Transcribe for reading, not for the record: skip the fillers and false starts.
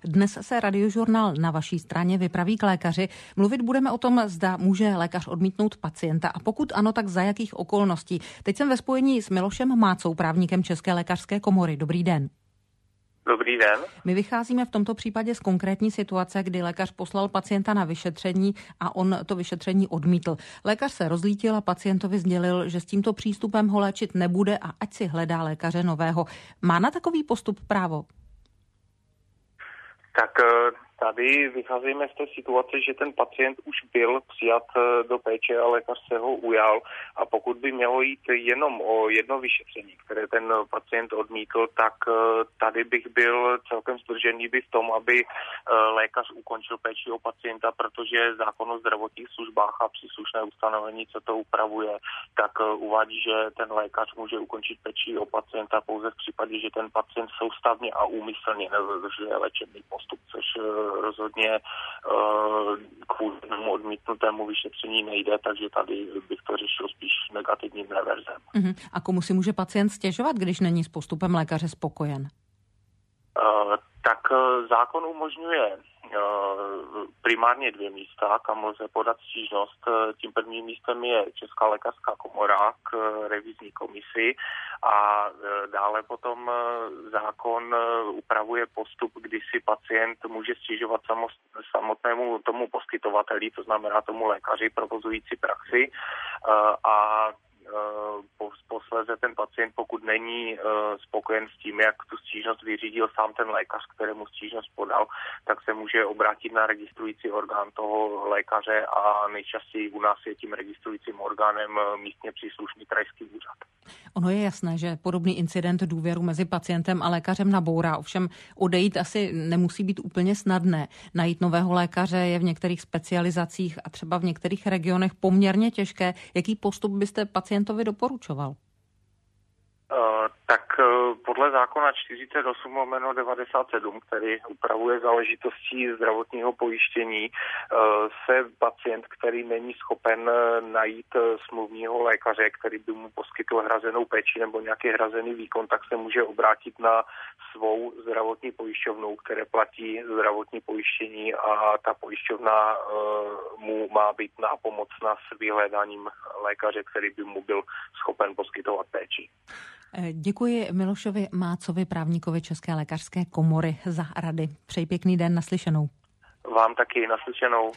Dnes se Radiožurnál na vaší straně vypraví k lékaři. Mluvit budeme o tom, zda může lékař odmítnout pacienta a pokud ano, tak za jakých okolností. Teď jsem ve spojení s Milošem Mácou, právníkem České lékařské komory. Dobrý den. Dobrý den. My vycházíme v tomto případě z konkrétní situace, kdy lékař poslal pacienta na vyšetření a on to vyšetření odmítl. Lékař se rozlítil a pacientovi sdělil, že s tímto přístupem ho léčit nebude a ať si hledá lékaře nového. Má na takový postup právo? Tak tady vycházíme z té situace, že ten pacient už byl přijat do péče a lékař se ho ujal a pokud by mělo jít jenom o jedno vyšetření, které ten pacient odmítl, tak tady bych byl celkem zdrženlivý v tom, aby lékař ukončil péči o pacienta, protože zákon o zdravotních službách a příslušné ustanovení, co to upravuje, tak uvádí, že ten lékař může ukončit péči o pacienta pouze v případě, že ten pacient soustavně a úmyslně nedodržuje léčebný postup, což rozhodně kvůli odmítnutému vyšetření nejde, takže tady bych to řešil spíš negativním reverzem. A komu si může pacient stěžovat, když není s postupem lékaře spokojen? Tak zákon umožňuje primárně 2 místa, kam lze podat stížnost. Tím prvním místem je Česká lékařská komora k revizní komisi a dále potom zákon upravuje postup, kdy si pacient může stěžovat samotnému tomu poskytovateli, to znamená tomu lékaři provozující praxi a posléze ten pacient, pokud není spokojen s tím, jak tu stížnost vyřídil sám ten lékař, kterému stížnost podal, tak se může obrátit na registrující orgán toho lékaře a nejčastěji u nás je tím registrujícím orgánem místně příslušný krajský úřad. Ono je jasné, že podobný incident důvěru mezi pacientem a lékařem nabourá, ovšem odejít asi nemusí být úplně snadné. Najít nového lékaře je v některých specializacích a třeba v některých regionech poměrně těžké. Jaký postup byste pacientovi doporučoval? Tak podle zákona 48/97, který upravuje záležitosti zdravotního pojištění, se pacient, který není schopen najít smluvního lékaře, který by mu poskytl hrazenou péči nebo nějaký hrazený výkon, tak se může obrátit na svou zdravotní pojišťovnu, které platí zdravotní pojištění a ta pojišťovna mu má být nápomocna s vyhledáním lékaře, který by mu byl schopen poskytovat péči. Děkuji Milošovi Mácovi, právníkovi České lékařské komory za rady. Přeji pěkný den, naslyšenou. Vám taky naslyšenou.